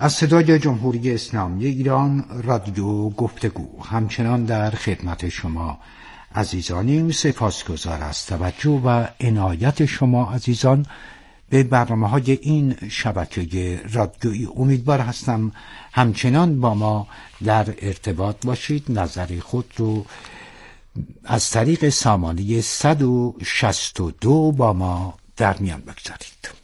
از صدای جمهوری اسلامی ایران رادیو گفتگو همچنان در خدمت شما عزیزانیم. سپاسگزار از توجه و عنایت شما عزیزان به برنامه‌های این شبکه رادیویی. امیدوار هستم همچنان با ما در ارتباط باشید. نظر خود رو از طریق سامانه 162 با ما در میان بگذارید.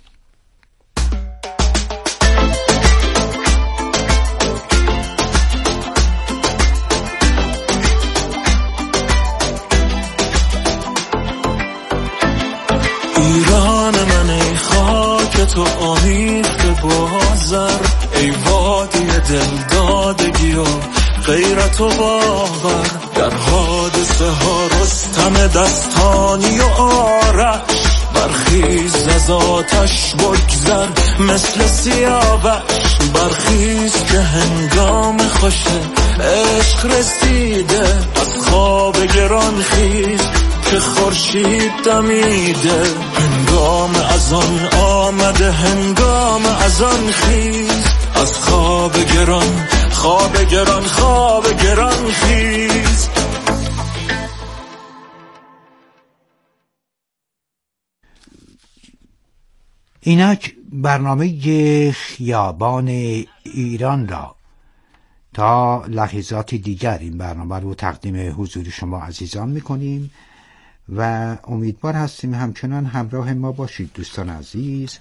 ایران من ای خاک تو آمیخته بازر، ای وادی دلدادگی و غیرت و باور، در حادثه ها رستم دستانی و آرش، برخیز از آتش بگذر مثل سیاوش، برخیز که هنگام خوشه عشق رسیده، از خواب گران خیز که خورشید دمیده، هنگام اذان آمده هنگام اذان خیز، از خواب گران خواب گران خواب گران خیز. اینک برنامه خیابان ایران را تا لحظات دیگر این برنامه رو تقدیم حضور شما عزیزان میکنیم و امیدوار هستیم همچنان همراه ما باشید دوستان عزیز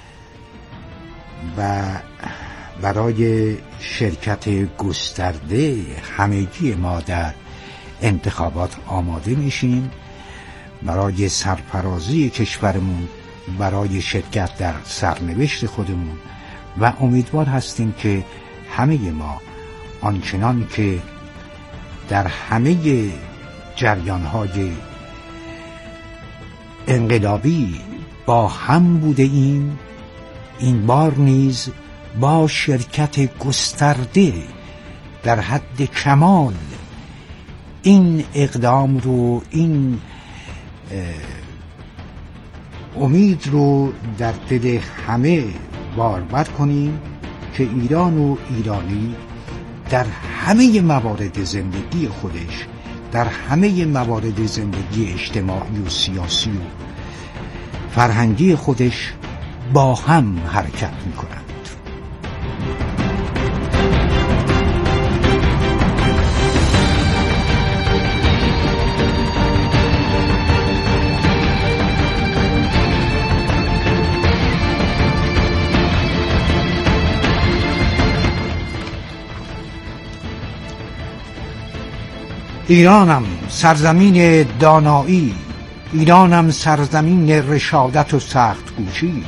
و برای شرکت گسترده همگی ما در انتخابات آماده میشیم، برای سرفرازی کشورمون، برای شرکت در سرنوشت خودمون و امیدوار هستیم که همه ما آنچنان که در همه جریان‌های انقلابی با هم بوده ایم، این بار نیز با شرکت گسترده در حد کمال این اقدام رو، این امید رو در دل همه بارور کنیم که ایران و ایرانی در همه موارد زندگی خودش، در همه موارد زندگی اجتماعی و سیاسی و فرهنگی خودش با هم حرکت می‌کنند. ایرانم سرزمین دانایی، ایرانم سرزمین رشادت و سخت کوشی،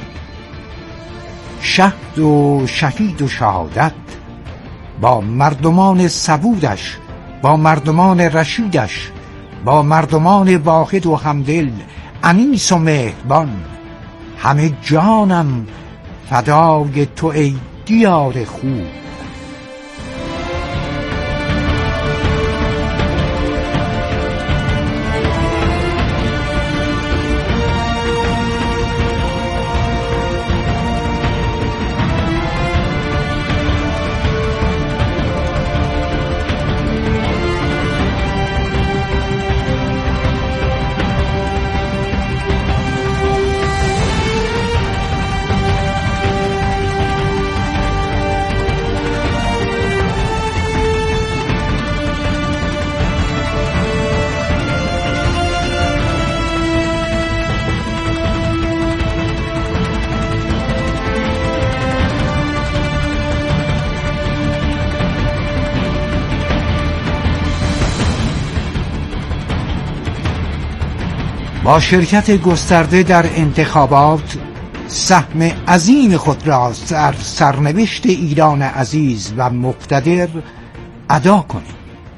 شهد و شهید و شهادت با مردمان صبورش، با مردمان رشیدش، با مردمان واحد و همدل، انیس و مهربان، همه جانم فدای تو ای دیار خوب. با شرکت گسترده در انتخابات سهم عظیم خود را در سرنوشت ایران عزیز و مقتدر ادا کنیم.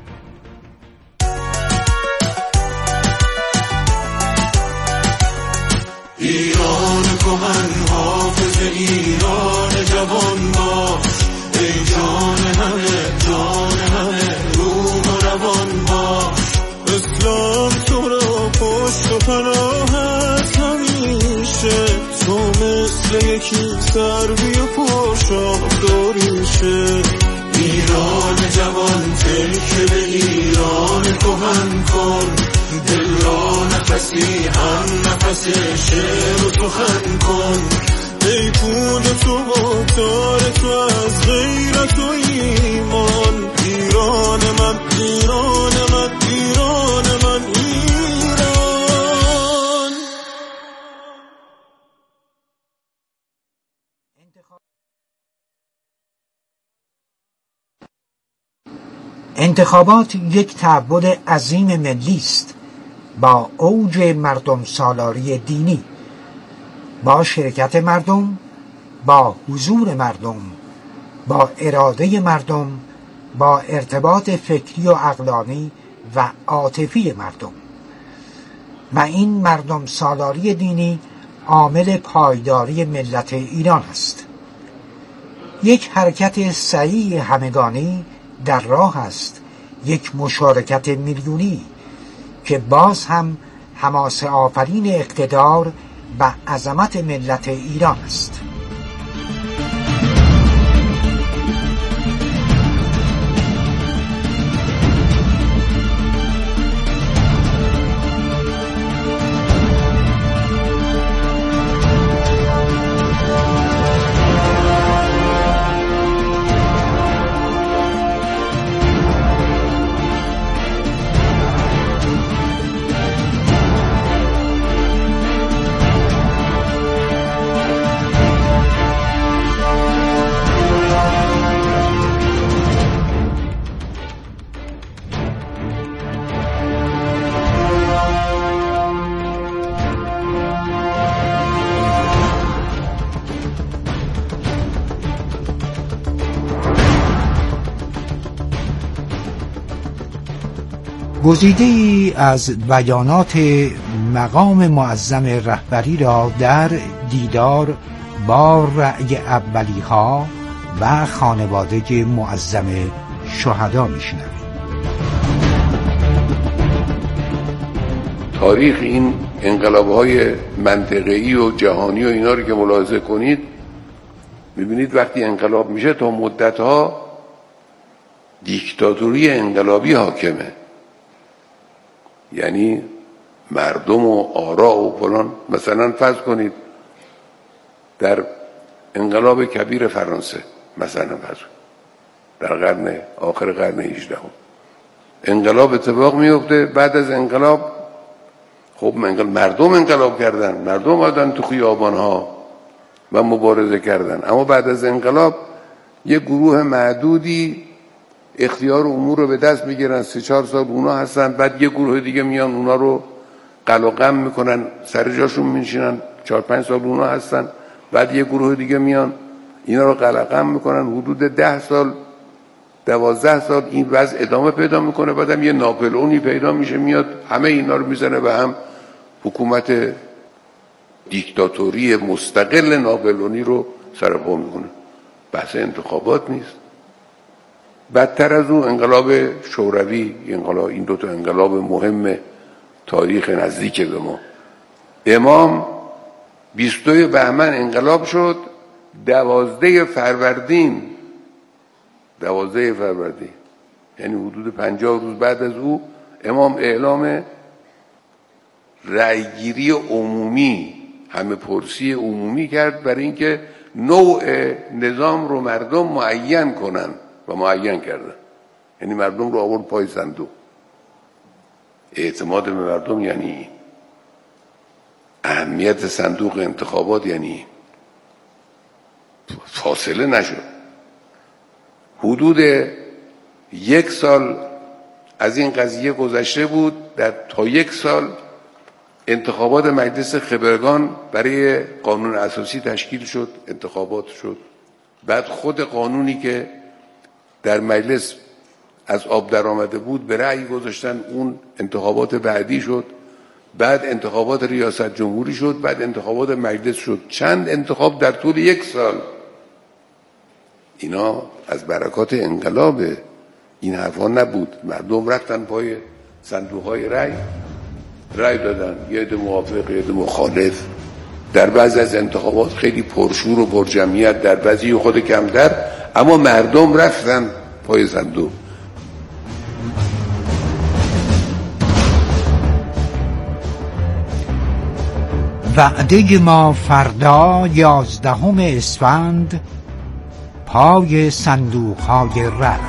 ایران کهن حافظ ایران جوان باش، ای جان همه روح و روان باش، اسلام تو را پشت و پناهت همیشه، تو مثل یکی سروی و پرشاه داری باشه. ایران جوان ترکه به ایران کهن کن، دل را نفسی هم نفس شعر و سخن کن. ای پود تو و تار تو از غیرت و ایمان، ایران من ایران من ایران من ایران. انتخابات یک تعهد عظیم ملی است با اوج مردم سالاری دینی، با شرکت مردم، با حضور مردم، با اراده مردم، با ارتباط فکری و عقلانی و عاطفی مردم. و این مردم سالاری دینی عامل پایداری ملت ایران است. یک حرکت سریع همگانی در راه است، یک مشارکت میلیونی که باز هم حماسه آفرین اقتدار و عظمت ملت ایران است. گزیده‌ای از بیانات مقام معظم رهبری را در دیدار با رأی اولی‌ها و خانواده معظم شهدا می‌شنویم. تاریخ این انقلاب‌های منطقه‌ای و جهانی و اینا رو که ملاحظه کنید، می‌بینید وقتی انقلاب میشه تا مدت‌ها دیکتاتوری انقلابی حاکمه. یعنی مردم و آرا و فلان. مثلا فرض کنید در انقلاب کبیر فرانسه، مثلا فرض در آخر قرن 18 انقلاب اتفاق میفته. بعد از انقلاب خب مردم انقلاب کردن، مردم آمدن تو خیابان‌ها و مبارزه کردن. اما بعد از انقلاب یک گروه معدودی اختیار امور رو به دست میگیرن، 3-4 سال اونا هستن، بعد یه گروه دیگه میان اونا رو قلقم میکنن، سر جاشون میشینن، 4-5 سال اونا هستن، بعد یه گروه دیگه میان اینا رو قلقم میکنن. حدود 10 سال 12 سال این وضع ادامه پیدا میکنه. بعدم یه ناپلئونی پیدا میشه، میاد همه اینا رو میزنه به هم، حکومت دیکتاتوری مستقل ناپلئونی رو سرپا میکنه. بحث انتخابات نیست. بدتر از اون انقلاب شوروی، این دو تا انقلاب مهم تاریخ نزدیک به ما. امام 22 بهمن انقلاب شد، 12 فروردین یعنی حدود 50 روز بعد از او امام اعلام رأیگیری عمومی، همه پرسی عمومی کرد برای اینکه نوع نظام رو مردم معین کنن و معین کردن. یعنی مردم رو آورد پای صندوق. اعتماد به مردم یعنی اهمیت صندوق انتخابات، یعنی فاصله نشد. حدود 1 سال از این قضیه گذشته بود. تا 1 سال انتخابات مجلس خبرگان برای قانون اساسی تشکیل شد، انتخابات شد. بعد خود قانونی که در مجلس از آب در آمده بود به رأی گذاشتن، اون انتخابات بعدی شد. بعد انتخابات ریاست جمهوری شد، بعد انتخابات مجلس شد. چند انتخاب در طول 1 سال. اینا از برکات انقلاب. این حرفا نبود. مردم رفتن پای صندوق‌های رأی دادن، یه عده موافق، یه عده مخالف. در بعضی از انتخابات خیلی پرشور و پرجمعیت، در بعضی خود کمتر. اما مردم رفتن پای صندوق. وعده ما فردا 11 اسفند پای صندوق‌های رای.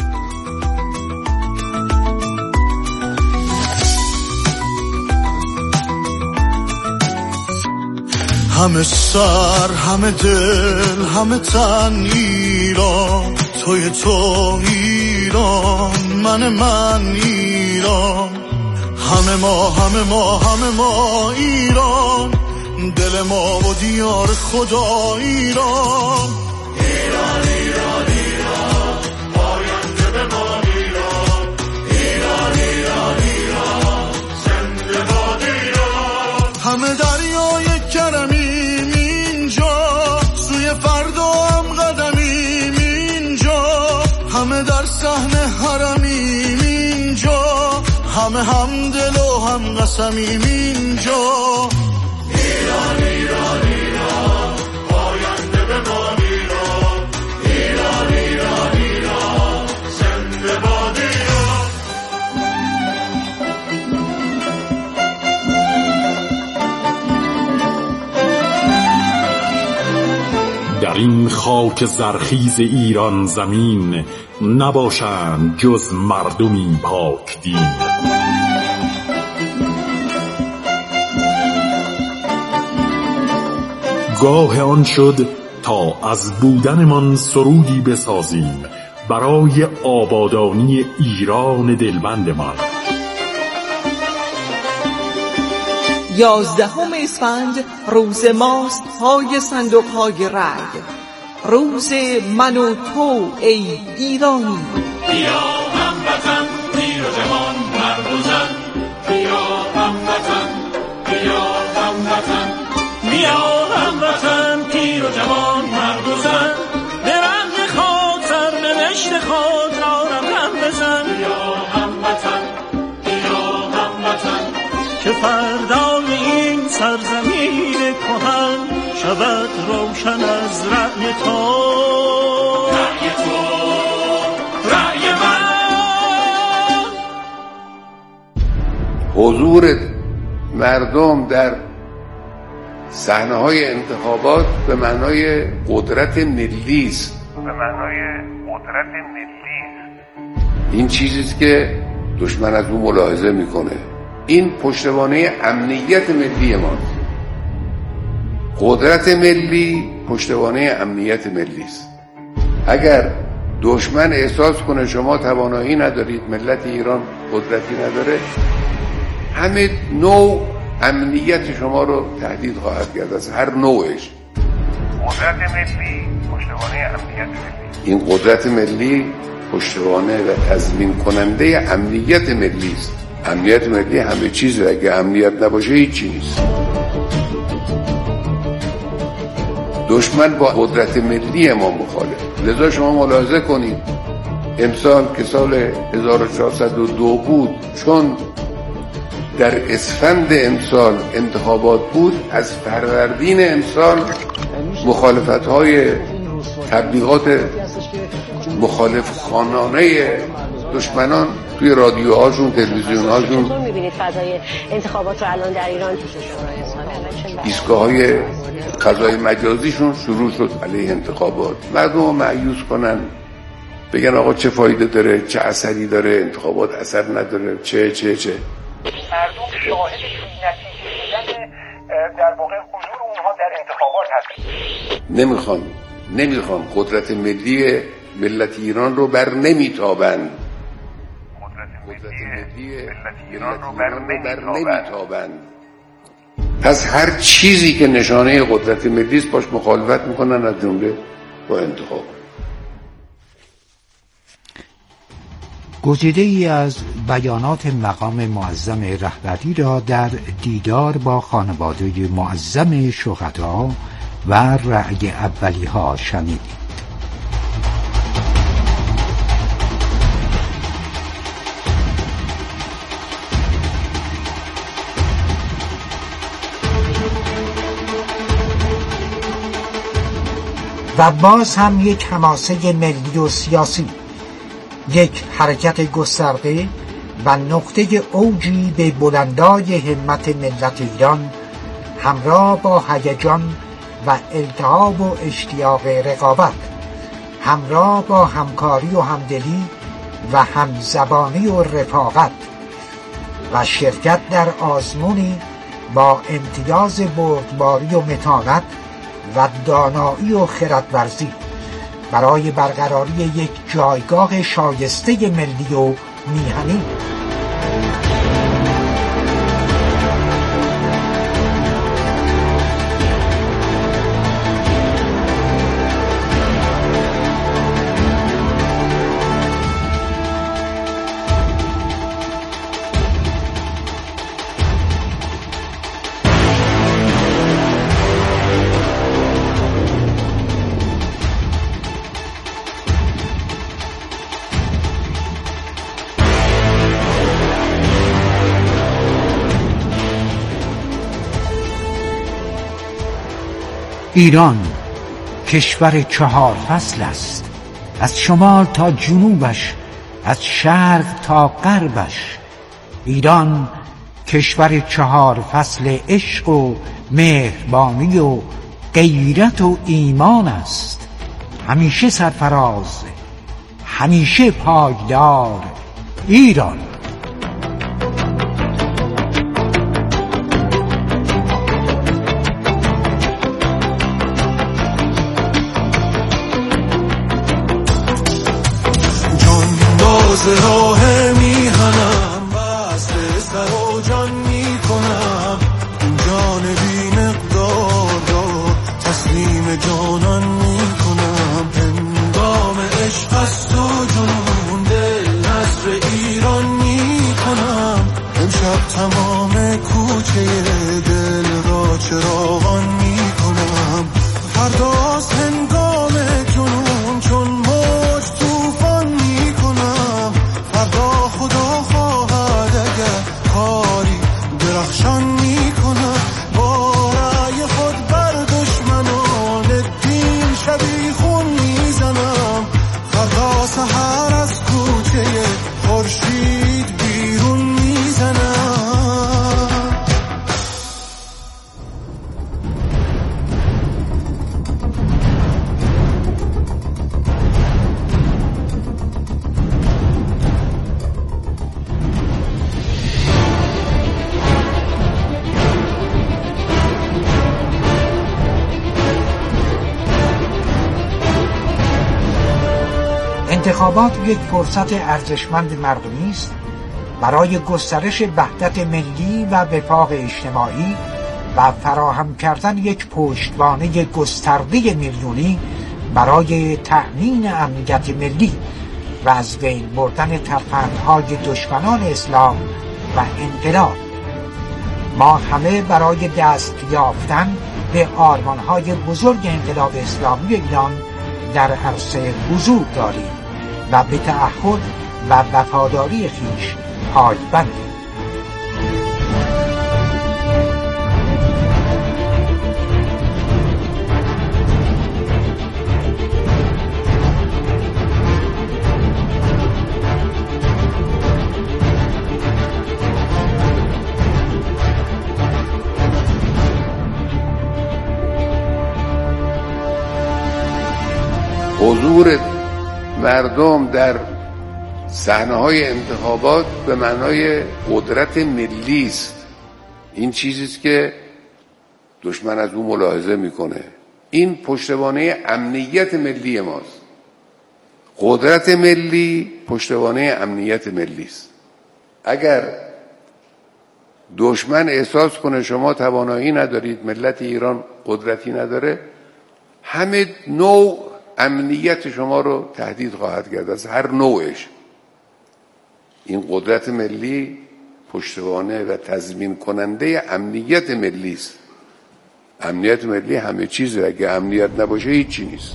همه سر همه دل همه تن ایران، توی تو ایران، من ایران، همه ما ایران، دل ما و دیار خدا ایران. ایران ایران ایران پاینده به ما ایران، ایران ایران ایران زنده باد ایران. همه دریای کرمیم اینجا، سوی فردا هم قدمیم اینجا، همه در صحنه حرمیم اینجا، همه هم دل و هم قسمیم اینجا. ایران ایران ایران پاینده به ما ایران، ایران ایران ایران زنده باد ایران. در این خاک زرخیز ایران زمین، نباشند جز مردمی پاک دین. گاه آن شد تا از بودنمان سرودی بسازیم برای آبادانی ایران دلبندمان. 11 اسفند روز ماست پای صندوق‌های رای، روز من و تو ای ایرانی. بیا هموطن پیر و جوان مرد و زن، بیا هموطن، بیا هموطن، بیا هموطن پیر و جوان مرد و زن، به رنگ خود سرنوشت خود را رقم بزن. بیا هموطن، بیا هموطن، که فردای این سرزمین کهن شود روشن از رأی تو، رأی تو، رأی من. حضور مردم در صحنه‌های انتخابات به معنای قدرت ملی است، به معنای قدرت ملی است. این چیزیست که دشمن از اون ملاحظه میکنه. این پشتوانه امنیت ملی ماست. قدرت ملی پشتوانه امنیت ملی است. اگر دشمن احساس کنه شما توانایی ندارید، ملت ایران قدرتی نداره، همه نوع امنیت شما رو تهدید خواهد کرد، از هر نوعش. قدرت ملی پشتوانه امنیت ملی. این قدرت ملی پشتوانه و تضمین کننده امنیت ملی است. امنیت ملی همه چیزه، اگه امنیت نباشه هیچی نیست. دشمن با قدرت ملی ما مخالف. لذا شما ملاحظه کنید امسال که سال 1402 بود، چون در اسفند امسال انتخابات بود، از فروردین امسال مخالفت‌های تبلیغات مخالف خانانه دشمنان توی رادیوهاشون، تلویزیون‌هاشون، می‌بینید فضای انتخابات رو الان در ایران ایستگاه‌های فضای مجازیشون شروع شد علیه انتخابات. مردم رو مایوس کنن، بگن آقا چه فایده داره، چه اثری داره، انتخابات اثر نداره، چه مردم شاهد نتیجه در واقع حضور اونها در انتخابات هست. نمیخوان قدرت ملی ملت ایران رو بر نمیتابند. قدرت ملی ملت ایران رو بر نمیتابند. پس هر چیزی که نشانه قدرت ملی است باش مخالفت میکنن، از جمله با انتخاب. گزیده‌ای از بیانات مقام معظم رهبری را در دیدار با خانواده معظم شهدا و رأی اولی‌ها شنیدید. و باز هم یک حماسه ملی و سیاسی، یک حرکت گسترده و نقطه اوجی به بلندای همت ملت ایران، همراه با هیجان و التهاب و اشتیاق رقابت، همراه با همکاری و همدلی و همزبانی و رفاقت و شرکت در آزمونی با امتیاز بردباری و متانت و دانایی و خردورزی برای برقراری یک جایگاه شایسته ملی و میهنی. ایران کشور 4 فصل است، از شمال تا جنوبش، از شرق تا غربش. ایران کشور 4 فصل عشق و مهربانی و غیرت و ایمان است، همیشه سرفراز، همیشه پایدار. ایران راه میهنم، بسته سر و جان میکنم، جان بی مقدار را تسلیم جانان میکنم. هنگام عشق است و جنون دل نصر ایران میکنم. امشب تمام کوچه دل را چراغان میکنم. فرداست هنگام جنون چون موج طوفان میکنم. فردا خدا خواهد اگر کاری درخشان میکنم. با رأی خود بر دشمنان دین شبیخون میزنم. فردا سحر از کوچه خورشید بیرون میزنم. انتخابات یک فرصت ارزشمند مردمی است برای گسترش وحدت ملی و وفاق اجتماعی و فراهم کردن یک پشتوانه گسترده میلیونی برای تأمین امنیت ملی و از بین بردن ترفندهای دشمنان اسلام و انقلاب. ما همه برای دست یافتن به آرمانهای بزرگ انقلاب اسلامی ایران در عرصه حضور داریم و به تعهد و وفاداری خویش پایبندیم. حضور مردم در صحنه‌های انتخابات به معنای قدرت ملی است. این چیزی است که دشمن از اون ملاحظه میکنه. این پشتوانه امنیت ملی ماست. قدرت ملی پشتوانه امنیت ملی است. اگر دشمن احساس کنه شما توانایی ندارید، ملت ایران قدرتی نداره، همه نوع امنیت شما رو تهدید خواهد کرد از هر نوعش. این قدرت ملی پشتوانه و تضمین کننده امنیت ملی است. امنیت ملی همه چیزه، اگه امنیت نباشه هیچی نیست.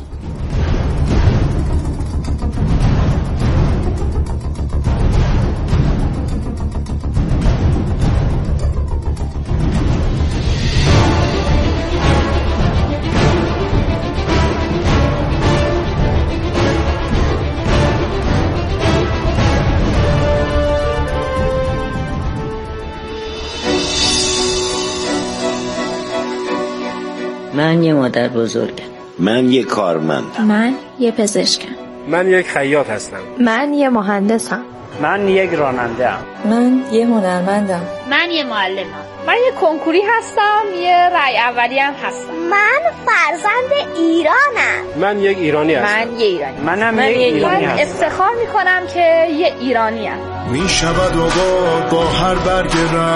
من یه مادر بزرگم. من یه کارمندم. من یه پزشکم. من یک خیاط هستم. من یه مهندسم. من یک راننده‌ام. من یه هنرمندم. من یه معلمم. من یه کنکوری هستم، یه رای اولی هم هستم. من فرزند ایرانم. من یک ایرانی هستم. من یه ایرانی. منم یک ایرانی هستم. من افتخار میکنم که یه ایرانی ام. می شود آباد با هر برگ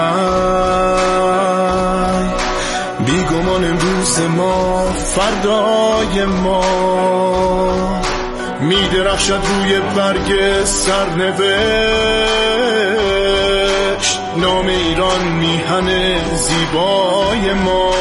رنگ، بیگمان امروز ما فردای ما، می درخشد روی برگ سرنوشت، نام ایران میهن زیبای ما.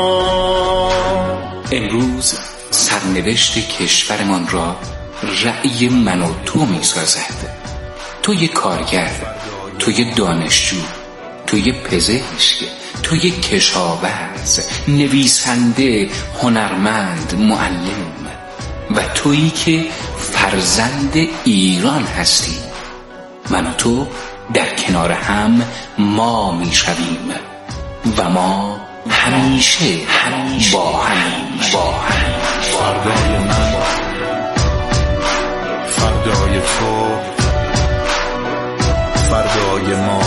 امروز سرنوشت کشورمان را رأی من و تو می سازد. تو یه کارگر، تو یه دانشجو، تو یه پزشک، تو یه کشاورز، نویسنده، هنرمند، معلم و تویی که فرزند ایران هستی. من و تو در کنار هم ما می شویم و ما همیشه با هم. فردای من، فردای تو، فردای ما.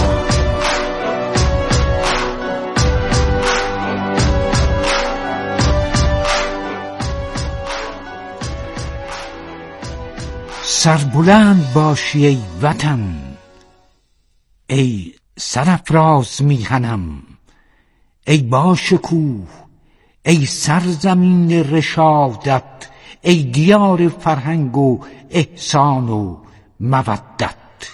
سربلند باشی ای وطن، ای سرافراز میهنم، ای باشکوه، ای سرزمین رشادت، ای دیار فرهنگ و احسان و مودت.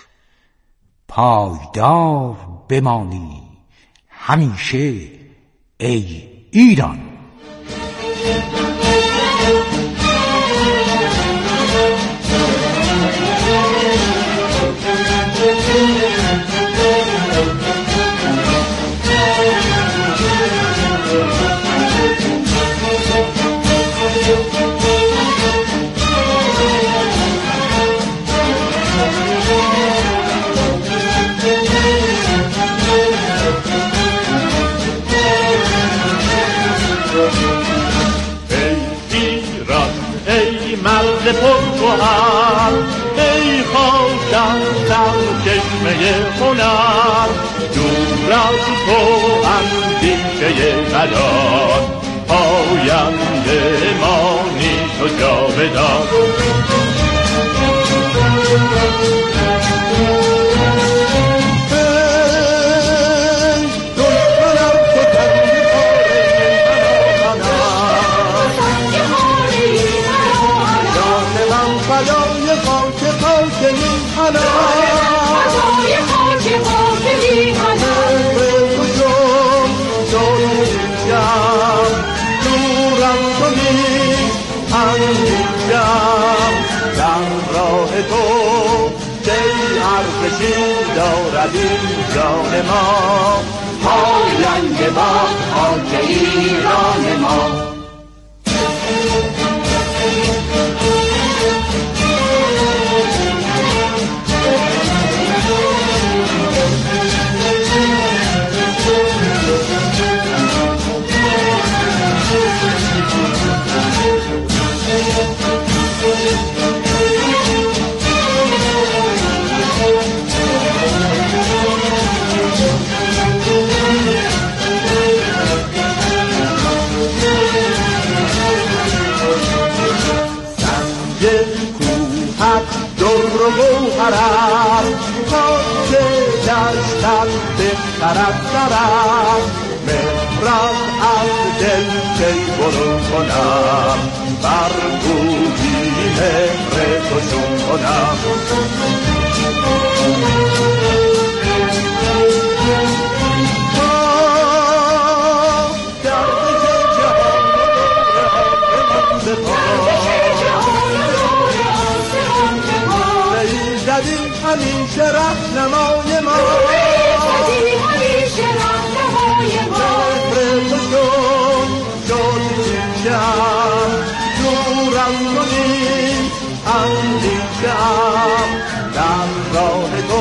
پایدار بمانی همیشه ای ایران. مرد پرگوهر، ای خواجه سرچشمه هنر، دور از تو اندیشه مدار، آینده مانی تو جاودان. فدای خاک میهنم، دورم تو اندیشم، در راه تو دی ارزشی دارد این جان ما، پاینده با خاک ایران ما. تا که دستم بهترت دارم، مهرم از دل کی برون کنم، بر بودی مهر تو شون کنم. همیشه رهنمای ما، همیشه رهنمای ما، مهر تو شد دیشم، دورم کنی اندیشم، در راه تو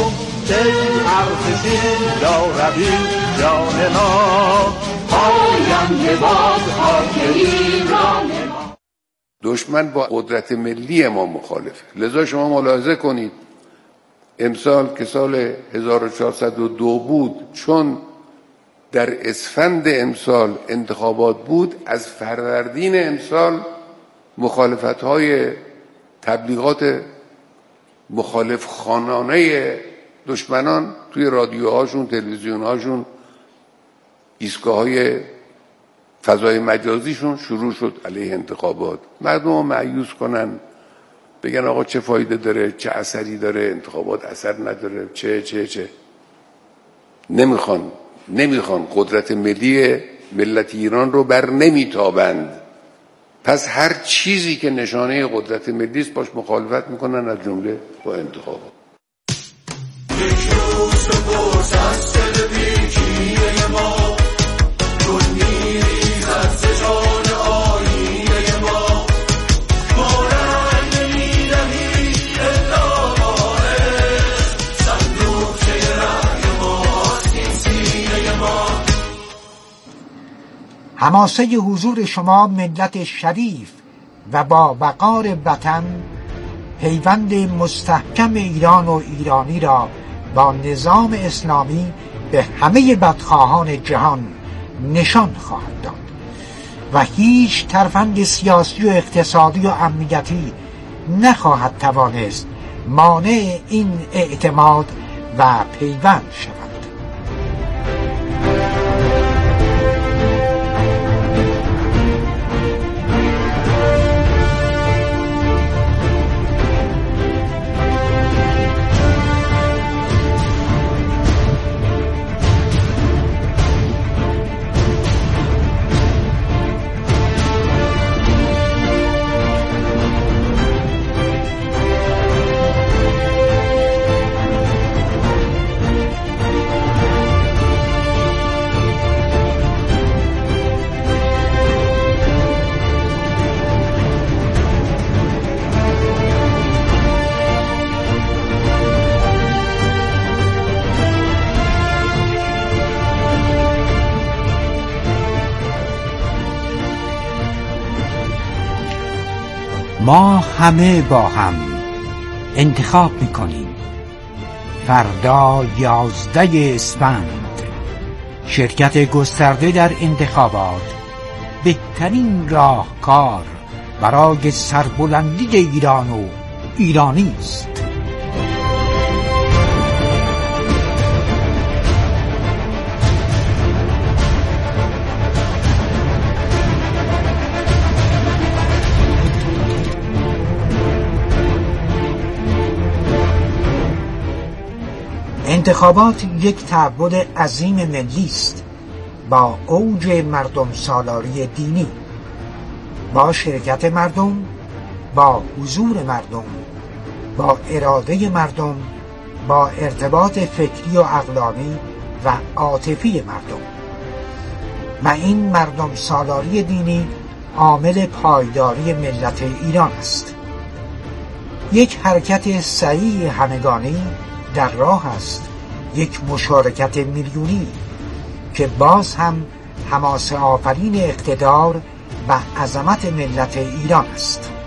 کی ارزشی دارد این جان ما، جنگ باز خاک ایران. دشمن با قدرت ملی ما مخالفه. لذا شما ملاحظه کنید امسال که سال 1402 بود، چون در اسفند امسال انتخابات بود، از فروردین امسال مخالفت‌های تبلیغات مخالف خانانه دشمنان توی رادیوهاشون، تلویزیونهاشون، ایستگاه‌های فضای مجازیشون شروع شد علیه انتخابات. مردم رو مایوس کنن، بگن آقا چه فایده داره، چه اثری داره، انتخابات اثر نداره، چه نمیخوان قدرت ملی ملت ایران رو بر نمیتابند. پس هر چیزی که نشانه قدرت ملی است باش مخالفت میکنن، از جمله با انتخابات. حماسه حضور شما ملت شریف و با وقار وطن پیوند مستحکم ایران و ایرانی را با نظام اسلامی به همه بدخواهان جهان نشان خواهد داد و هیچ ترفند سیاسی و اقتصادی و امنیتی نخواهد توانست مانع این اعتماد و پیوند شود. ما همه با هم انتخاب میکنیم. فردا 11 اسفند شرکت گسترده در انتخابات بهترین راهکار برای سربلندی ایران و ایرانی است. انتخابات یک تعهد عظیم ملی است با اوج مردم سالاری دینی، با شرکت مردم، با حضور مردم، با اراده مردم، با ارتباط فکری و عقلانی و عاطفی مردم. و این مردم سالاری دینی عامل پایداری ملت ایران است. یک حرکت صحیح همگانی در راه است، یک مشارکت میلیونی که باز هم حماسه آفرین اقتدار و عظمت ملت ایران است.